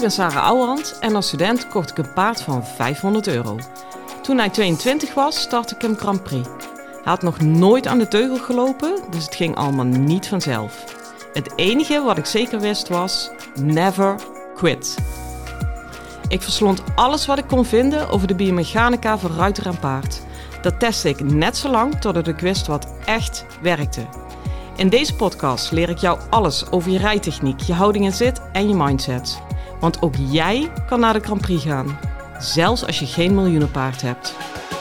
ben Sarah Ouwehand en als student kocht ik een paard van €500. Toen hij 22 was, startte ik hem Grand Prix. Hij had nog nooit aan de teugel gelopen, dus het ging allemaal niet vanzelf. Het enige wat ik zeker wist was, never quit. Ik verslond alles wat ik kon vinden over de biomechanica van ruiter en paard. Dat testte ik net zo lang totdat ik wist wat echt werkte. In deze podcast leer ik jou alles over je rijtechniek, je houding en zit en je mindset. Want ook jij kan naar de Grand Prix gaan, zelfs als je geen miljoenenpaard hebt.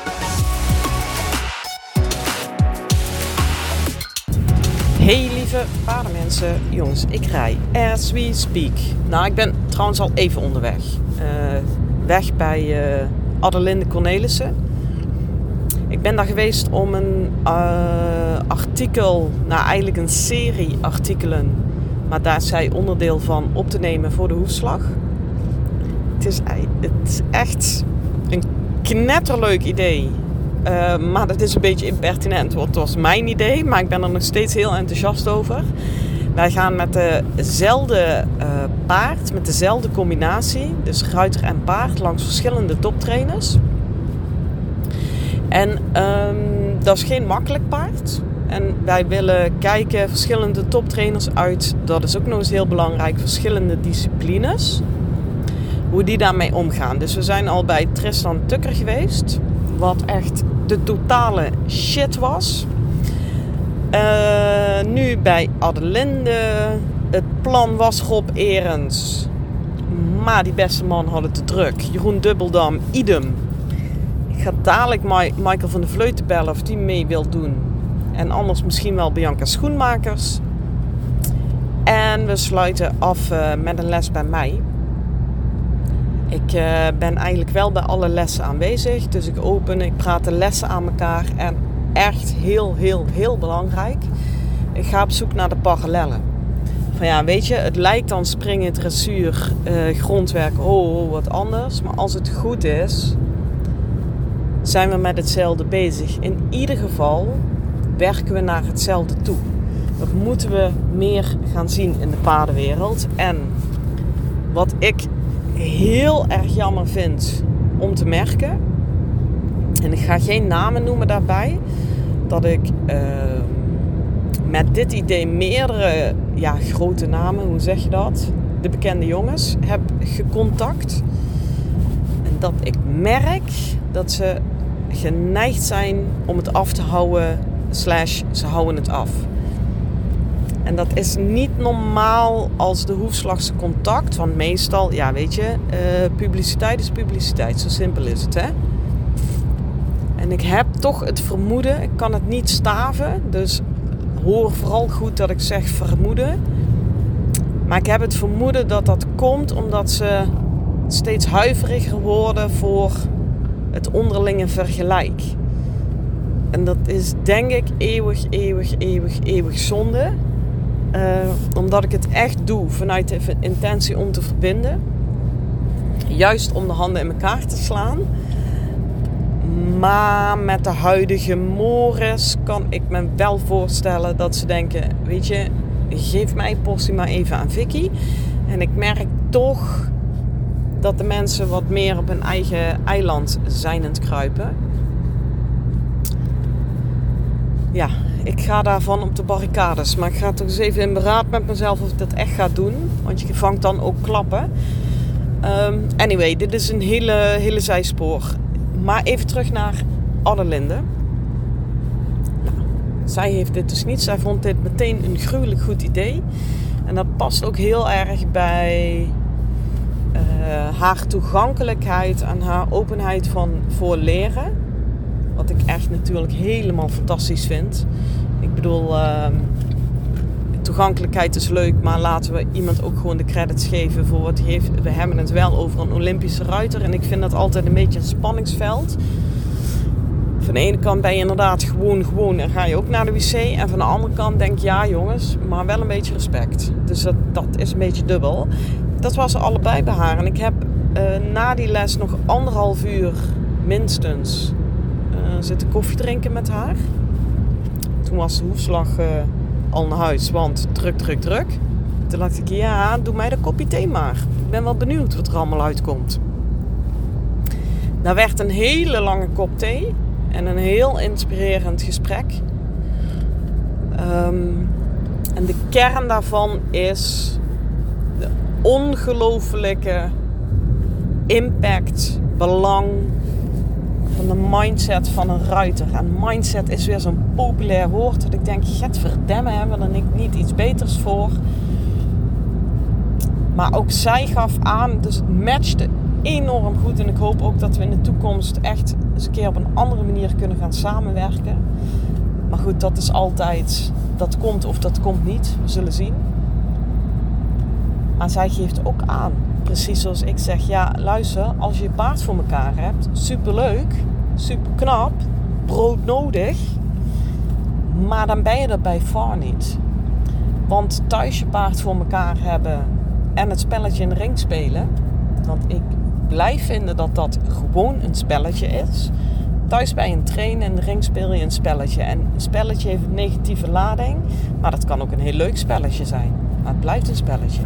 Hey lieve paardenmensen, jongens, ik rij as we speak. Nou, ik ben trouwens al even onderweg. Weg bij Adelinde Cornelissen. Ik ben daar geweest om een artikel, nou eigenlijk een serie artikelen, maar daar is zij onderdeel van op te nemen voor de hoefslag. Het is echt een knetterleuk idee. Maar dat is een beetje impertinent, want het was mijn idee, maar ik ben er nog steeds heel enthousiast over. Wij gaan met dezelfde paard, met dezelfde combinatie, dus ruiter en paard, langs verschillende toptrainers. En dat is geen makkelijk paard. En wij willen kijken verschillende toptrainers uit, dat is ook nog eens heel belangrijk, verschillende disciplines. Hoe die daarmee omgaan. Dus we zijn al bij Tristan Tucker geweest, wat echt de totale shit was. Nu bij Adelinde. Het plan was Rob Erens. Maar die beste man had het te druk. Jeroen Dubbeldam, idem. Ik ga dadelijk Michael van der Vleuten bellen of die mee wil doen. En anders misschien wel Bianca Schoenmakers. En we sluiten af met een les bij mij. Ik ben eigenlijk wel bij alle lessen aanwezig. Dus ik praat de lessen aan elkaar. En echt heel, heel, heel belangrijk. Ik ga op zoek naar de parallellen. Van ja, weet je, het lijkt dan springen, dressuur, grondwerk, wat anders. Maar als het goed is, zijn we met hetzelfde bezig. In ieder geval werken we naar hetzelfde toe. Dat moeten we meer gaan zien in de paardenwereld. En wat ik heel erg jammer vind om te merken, en ik ga geen namen noemen daarbij, dat ik met dit idee meerdere grote namen, hoe zeg je dat, de bekende jongens, heb gecontact. En dat ik merk dat ze geneigd zijn om het af te houden, / ze houden het af. En dat is niet normaal als de hoefslagse contact. Want meestal, publiciteit is publiciteit. Zo simpel is het, hè. En ik heb toch het vermoeden, ik kan het niet staven. Dus hoor vooral goed dat ik zeg vermoeden. Maar ik heb het vermoeden dat dat komt omdat ze steeds huiveriger worden voor het onderlinge vergelijk. En dat is denk ik eeuwig zonde. Omdat ik het echt doe vanuit de intentie om te verbinden. Juist om de handen in elkaar te slaan. Maar met de huidige mores kan ik me wel voorstellen dat ze denken, weet je, geef mij portie maar even aan Vicky. En ik merk toch dat de mensen wat meer op hun eigen eiland zijn aan het kruipen. Ja, ik ga daarvan op de barricades. Maar ik ga toch eens even in beraad met mezelf of ik dat echt ga doen. Want je vangt dan ook klappen. Anyway, dit is een hele zijspoor. Maar even terug naar Adelinde. Nou, zij heeft dit dus niet. Zij vond dit meteen een gruwelijk goed idee. En dat past ook heel erg bij haar toegankelijkheid en haar openheid voor leren. Wat ik echt natuurlijk helemaal fantastisch vind. Ik bedoel, toegankelijkheid is leuk, maar laten we iemand ook gewoon de credits geven voor wat hij heeft. We hebben het wel over een Olympische ruiter en ik vind dat altijd een beetje een spanningsveld. Van de ene kant ben je inderdaad gewoon en ga je ook naar de wc. En van de andere kant denk je, ja jongens, maar wel een beetje respect. Dus dat is een beetje dubbel. Dat was er allebei bij haar. En ik heb na die les nog 1,5 uur minstens zitten koffie drinken met haar. Toen was de hoefslag al naar huis, want druk. Toen dacht ik, ja, doe mij de kopje thee maar. ben wel benieuwd wat er allemaal uitkomt. Daar werd een hele lange kop thee en een heel inspirerend gesprek. En de kern daarvan is de ongelofelijke impact, belang van de mindset van een ruiter. En mindset is weer zo'n populair woord dat ik denk, gadverdamme, hebben we er niet iets beters voor. Maar ook zij gaf aan, dus het matchte enorm goed. En ik hoop ook dat we in de toekomst echt eens een keer op een andere manier kunnen gaan samenwerken. Maar goed, dat is altijd, dat komt of dat komt niet. We zullen zien. Maar zij geeft ook aan, precies zoals ik zeg, ja luister, als je paard voor elkaar hebt, superleuk, super knap, broodnodig, maar dan ben je er bij far niet. Want thuis je paard voor elkaar hebben en het spelletje in de ring spelen, want ik blijf vinden dat dat gewoon een spelletje is. Thuis bij een trainen en in de ring speel je een spelletje. En een spelletje heeft een negatieve lading, maar dat kan ook een heel leuk spelletje zijn. Maar het blijft een spelletje.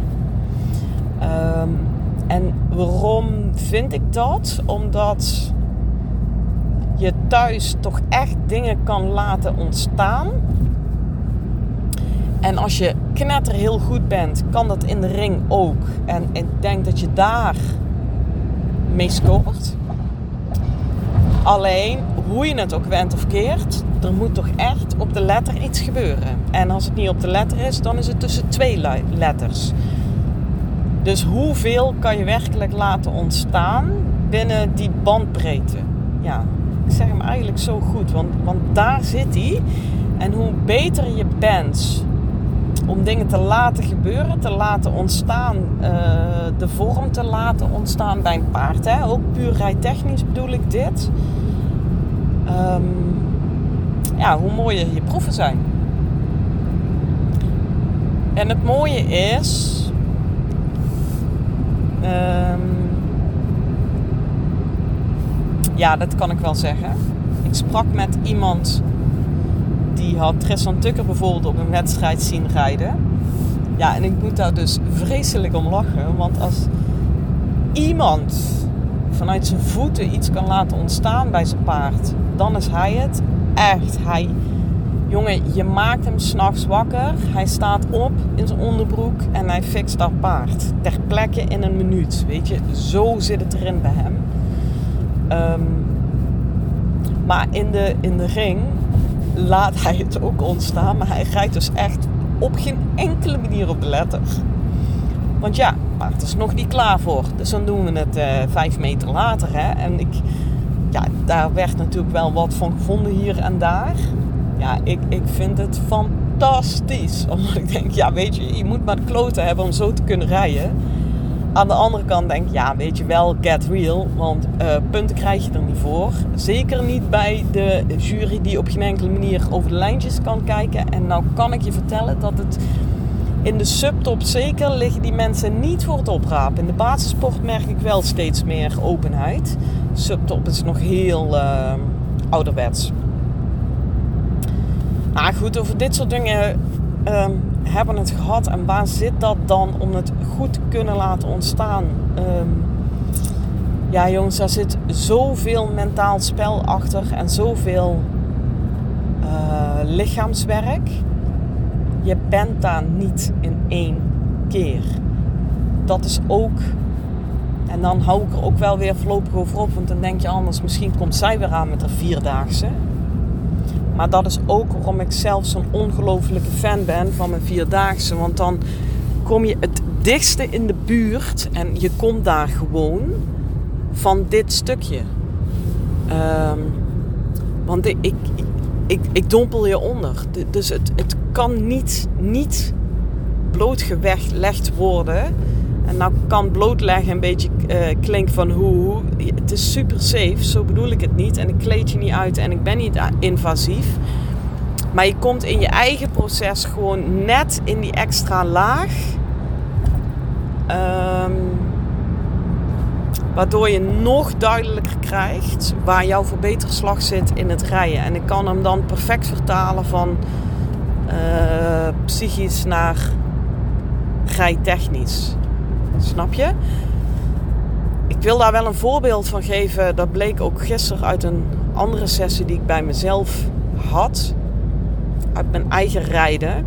En waarom vind ik dat? Omdat je thuis toch echt dingen kan laten ontstaan. En als je knetter heel goed bent, kan dat in de ring ook. En ik denk dat je daar mee scoort. Alleen, hoe je het ook went of keert, er moet toch echt op de letter iets gebeuren. En als het niet op de letter is, dan is het tussen 2 letters. Dus hoeveel kan je werkelijk laten ontstaan binnen die bandbreedte? Ja, ik zeg hem eigenlijk zo goed, want daar zit hij. En hoe beter je bent om dingen te laten gebeuren, te laten ontstaan, de vorm te laten ontstaan bij een paard. Hè? Ook puur rijtechnisch bedoel ik dit. Hoe mooier je proeven zijn. En het mooie is, dat kan ik wel zeggen. Ik sprak met iemand die had Tristan Tucker bijvoorbeeld op een wedstrijd zien rijden. Ja, en ik moet daar dus vreselijk om lachen. Want als iemand vanuit zijn voeten iets kan laten ontstaan bij zijn paard, dan is hij het. Echt, jongen, je maakt hem 's nachts wakker. Hij staat op in zijn onderbroek en hij fixt dat paard. Ter plekke in een minuut. Weet je, zo zit het erin bij hem. Maar in de ring laat hij het ook ontstaan. Maar hij rijdt dus echt op geen enkele manier op de letter. Want ja, maar het is nog niet klaar voor. Dus dan doen we het 5 meter later. Hè? En daar werd natuurlijk wel wat van gevonden hier en daar. Ja, ik vind het fantastisch. Omdat ik denk, ja weet je moet maar de kloten hebben om zo te kunnen rijden. Aan de andere kant denk ik, ja weet je wel, get real. Want punten krijg je er niet voor. Zeker niet bij de jury die op geen enkele manier over de lijntjes kan kijken. En nou kan ik je vertellen dat het in de subtop zeker liggen die mensen niet voor het oprapen. In de basissport merk ik wel steeds meer openheid. Subtop is nog heel ouderwets. Nou goed, over dit soort dingen hebben we het gehad. En waar zit dat dan om het goed te kunnen laten ontstaan? Ja jongens, daar zit zoveel mentaal spel achter en zoveel lichaamswerk. Je bent daar niet in 1 keer. Dat is ook, en dan hou ik er ook wel weer voorlopig over op, want dan denk je anders, misschien komt zij weer aan met haar 4-daagse. Maar dat is ook waarom ik zelf zo'n ongelofelijke fan ben van mijn 4-daagse. Want dan kom je het dichtste in de buurt en je komt daar gewoon van dit stukje. Want ik dompel je onder. Dus het kan niet blootgelegd worden. En nou kan blootleggen een beetje klinkt van hoe. Het is super safe, zo bedoel ik het niet. En ik kleed je niet uit en ik ben niet invasief. Maar je komt in je eigen proces gewoon net in die extra laag. Waardoor je nog duidelijker krijgt waar jouw verbeterslag zit in het rijden. En ik kan hem dan perfect vertalen van psychisch naar rijtechnisch. Snap je? Ik wil daar wel een voorbeeld van geven. Dat bleek ook gisteren uit een andere sessie die ik bij mezelf had. Uit mijn eigen rijden.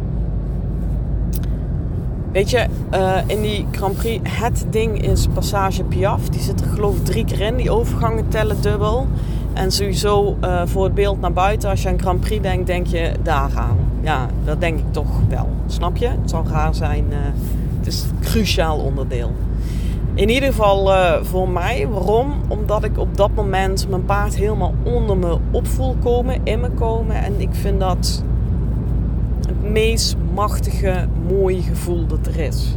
Weet je, in die Grand Prix, het ding is Passage Piaf. Die zit er geloof ik 3 keer in. Die overgangen tellen dubbel. En sowieso voor het beeld naar buiten, als je aan Grand Prix denkt, denk je daaraan. Ja, dat denk ik toch wel. Snap je? Het zal raar zijn. Het is een cruciaal onderdeel. In ieder geval voor mij. Waarom? Omdat ik op dat moment mijn paard helemaal onder me op voel komen, in me komen. En ik vind dat het meest machtige, mooie gevoel dat er is.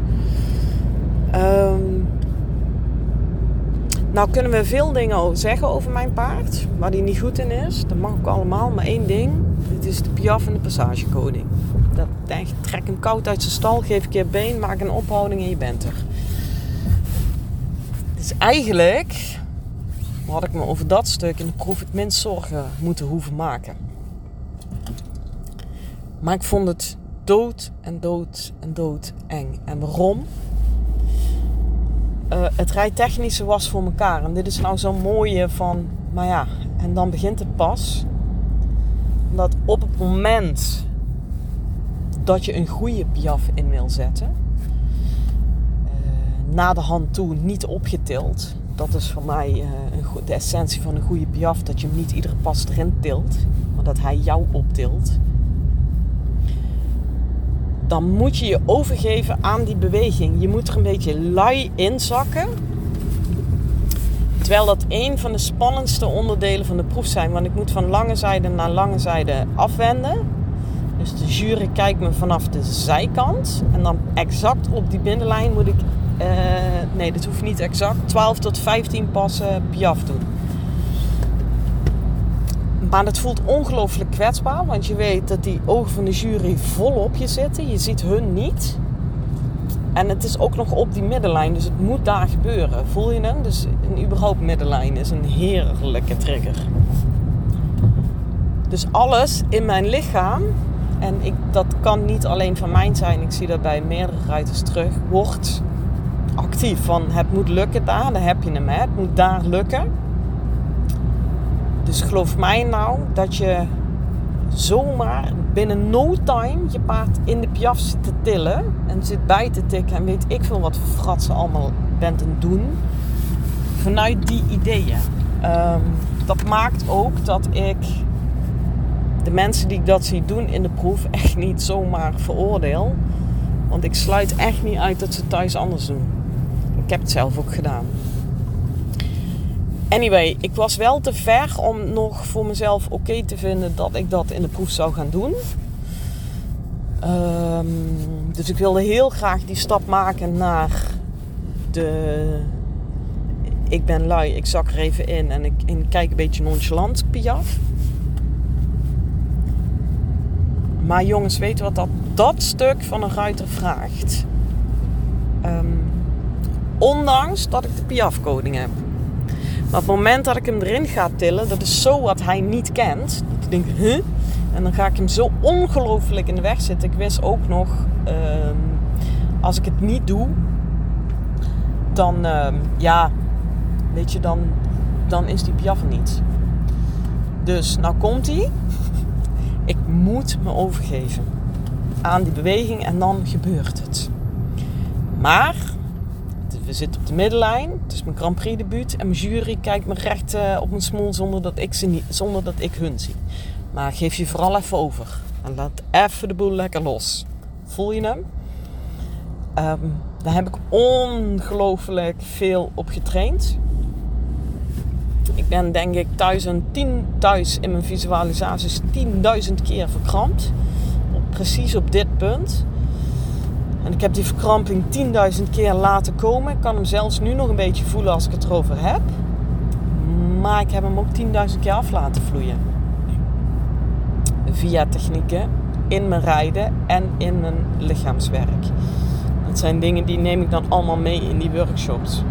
Nou kunnen we veel dingen zeggen over mijn paard, waar die niet goed in is. Dat mag ook allemaal, maar één ding. Dit is de Piaf en de Passagekoning. Dat denk je, trek hem koud uit zijn stal, geef een keer been, maak een ophouding en je bent er. Dus eigenlijk had ik me over dat stuk in de proef het minst zorgen moeten hoeven maken. Maar ik vond het dood eng. En waarom? Het rijtechnische was voor elkaar. En dit is nou zo'n mooie van, maar ja, en dan begint het pas. Dat op het moment dat je een goede Piaf in wil zetten, na de hand toe niet opgetild. Dat is voor mij de essentie van een goede Piaf. Dat je hem niet iedere pas erin tilt, maar dat hij jou optilt. Dan moet je je overgeven aan die beweging. Je moet er een beetje lui inzakken. Terwijl dat een van de spannendste onderdelen van de proef zijn. Want ik moet van lange zijde naar lange zijde afwenden. Dus de jury kijkt me vanaf de zijkant. En dan exact op die binnenlijn moet ik... nee, dat hoeft niet exact. 12 tot 15 passen Piaf doen. Maar het voelt ongelooflijk kwetsbaar. Want je weet dat die ogen van de jury vol op je zitten. Je ziet hun niet. En het is ook nog op die middenlijn. Dus het moet daar gebeuren. Voel je hem? Dus een überhaupt middenlijn is een heerlijke trigger. Dus alles in mijn lichaam. En dat kan niet alleen van mij zijn. Ik zie dat bij meerdere ruiters terug. Wordt actief. Van het moet lukken daar. Daar heb je hem. Hè? Het moet daar lukken. Dus geloof mij nou dat je zomaar binnen no time je paard in de Piaf zit te tillen. En zit bij te tikken en weet ik veel wat voor fratsen allemaal bent aan het doen. Vanuit die ideeën. Dat maakt ook dat ik de mensen die ik dat zie doen in de proef echt niet zomaar veroordeel. Want ik sluit echt niet uit dat ze thuis anders doen. Ik heb het zelf ook gedaan. Anyway, ik was wel te ver om nog voor mezelf oké te vinden dat ik dat in de proef zou gaan doen. Dus ik wilde heel graag die stap maken naar de... Ik ben lui, ik zak er even in en ik kijk een beetje nonchalant Piaf. Maar jongens, weet je wat dat stuk van een ruiter vraagt? Ondanks dat ik de Piaf-coding heb. Maar op het moment dat ik hem erin ga tillen, dat is zo wat hij niet kent. Dat ik denk, huh? En dan ga ik hem zo ongelooflijk in de weg zitten. Ik wist ook nog, als ik het niet doe, dan, weet je, dan is die Piaf er niet. Dus, nou komt hij. Ik moet me overgeven aan die beweging en dan gebeurt het. Maar... we zitten op de middenlijn. Het is mijn Grand Prix debuut. En mijn jury kijkt me recht op mijn smoel zonder dat ik hun zie. Maar geef je vooral even over. En laat even de boel lekker los. Voel je hem? Daar heb ik ongelooflijk veel op getraind. Ik ben denk ik thuis in mijn visualisaties 10.000 keer verkrampt. Precies op dit punt. En ik heb die verkramping 10.000 keer laten komen. Ik kan hem zelfs nu nog een beetje voelen als ik het erover heb. Maar ik heb hem ook 10.000 keer af laten vloeien. Via technieken in mijn rijden en in mijn lichaamswerk. Dat zijn dingen die neem ik dan allemaal mee in die workshops.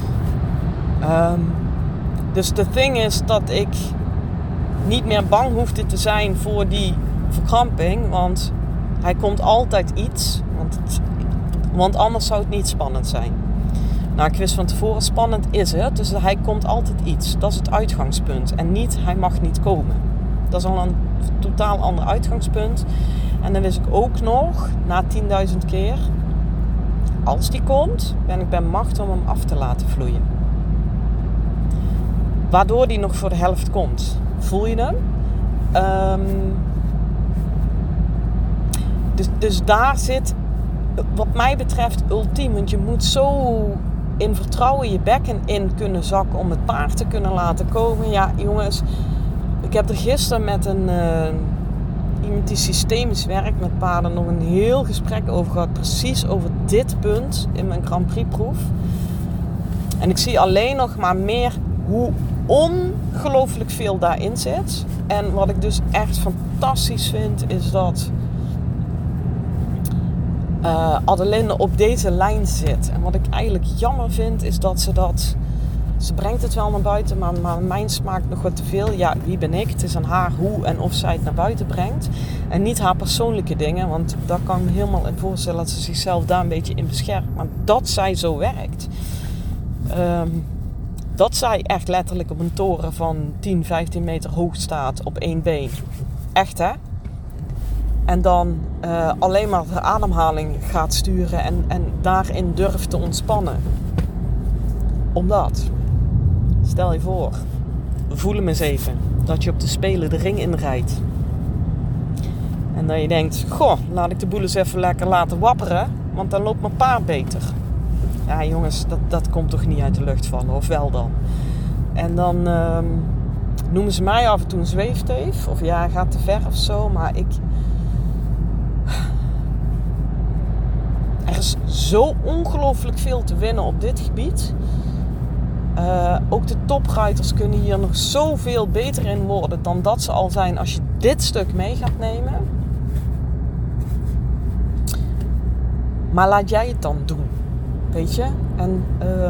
Dus de thing is dat ik niet meer bang hoefde te zijn voor die verkramping. Want hij komt altijd iets. Want anders zou het niet spannend zijn. Nou, ik wist van tevoren, spannend is het. Dus hij komt altijd iets. Dat is het uitgangspunt. En niet, hij mag niet komen. Dat is al een totaal ander uitgangspunt. En dan wist ik ook nog, na 10.000 keer, als die komt, ben ik bij macht om hem af te laten vloeien. Waardoor die nog voor de helft komt. Voel je hem? Dus daar zit, wat mij betreft, ultiem. Want je moet zo in vertrouwen je bekken in kunnen zakken om het paard te kunnen laten komen. Ja, jongens, ik heb er gisteren met iemand die systemisch werkt met paarden nog een heel gesprek over gehad. Precies over dit punt in mijn Grand Prix proef. En ik zie alleen nog maar meer hoe ongelooflijk veel daarin zit. En wat ik dus echt fantastisch vind, is dat Adelinde op deze lijn zit. En wat ik eigenlijk jammer vind, is dat ze brengt het wel naar buiten, maar mijn smaakt nog wat te veel. Ja, wie ben ik? Het is aan haar hoe en of zij het naar buiten brengt. En niet haar persoonlijke dingen, want daar kan ik me helemaal in voorstellen dat ze zichzelf daar een beetje in beschermt. Maar dat zij zo werkt. Dat zij echt letterlijk op een toren van 10, 15 meter hoog staat op één been. Echt, hè? En dan alleen maar de ademhaling gaat sturen en daarin durft te ontspannen. Omdat, stel je voor, voel hem eens even, dat je op de Spelen de ring inrijdt. En dat je denkt, goh, laat ik de boel eens even lekker laten wapperen, want dan loopt mijn paard beter. Ja jongens, dat komt toch niet uit de lucht vallen, of wel dan? En dan noemen ze mij af en toe een zweefteef, of ja, gaat te ver of zo, maar er is zo ongelooflijk veel te winnen op dit gebied. Ook de topruiters kunnen hier nog zoveel beter in worden dan dat ze al zijn als je dit stuk mee gaat nemen. Maar laat jij het dan doen, weet je? En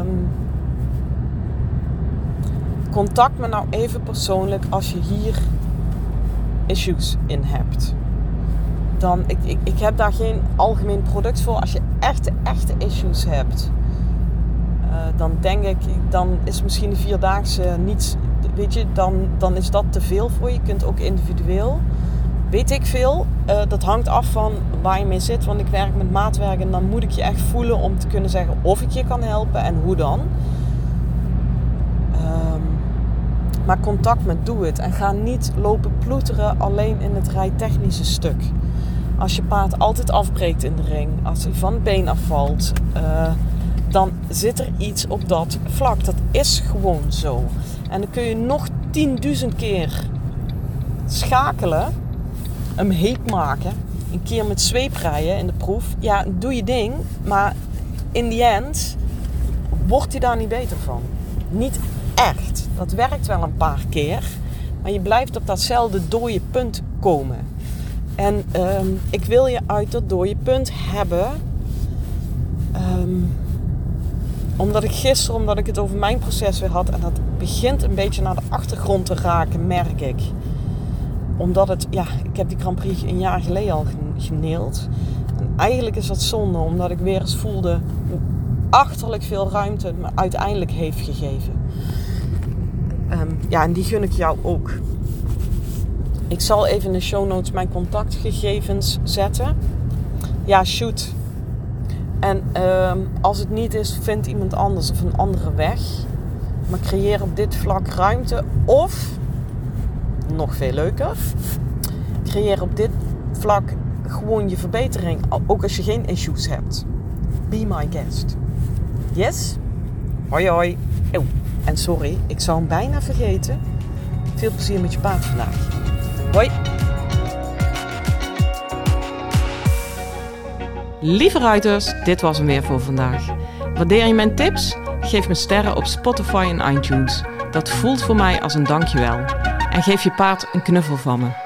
contact me nou even persoonlijk als je hier issues in hebt. Dan, ik heb daar geen algemeen product voor. Als je echte issues hebt, dan denk ik, dan is misschien de 4-daagse niets, weet je, dan is dat te veel voor je. Je kunt ook individueel, weet ik veel. Dat hangt af van waar je mee zit, want ik werk met maatwerk en dan moet ik je echt voelen om te kunnen zeggen of ik je kan helpen en hoe dan. Maar contact met doe het en ga niet lopen ploeteren alleen in het rijtechnische stuk. Als je paard altijd afbreekt in de ring, als hij van het been afvalt, dan zit er iets op dat vlak. Dat is gewoon zo. En dan kun je nog 10.000 keer schakelen, hem heet maken, een keer met zweep rijden in de proef. Ja, doe je ding, maar in the end wordt hij daar niet beter van. Niet echt. Dat werkt wel een paar keer, maar je blijft op datzelfde dode punt komen. En ik wil je uit dat dode punt hebben. Omdat ik het over mijn proces weer had. En dat begint een beetje naar de achtergrond te raken, merk ik. Omdat ik heb die Grand Prix een jaar geleden al geneeld. En eigenlijk is dat zonde, omdat ik weer eens voelde hoe achterlijk veel ruimte het me uiteindelijk heeft gegeven. En die gun ik jou ook. Ik zal even in de show notes mijn contactgegevens zetten. Ja, shoot. En als het niet is, vind iemand anders of een andere weg. Maar creëer op dit vlak ruimte. Of, nog veel leuker, creëer op dit vlak gewoon je verbetering. Ook als je geen issues hebt. Be my guest. Yes? Hoi hoi. Oh, en sorry, ik zou hem bijna vergeten. Veel plezier met je paard vandaag. Hoi. Lieve ruiters, dit was hem weer voor vandaag. Waardeer je mijn tips? Geef me sterren op Spotify en iTunes. Dat voelt voor mij als een dankjewel. En geef je paard een knuffel van me.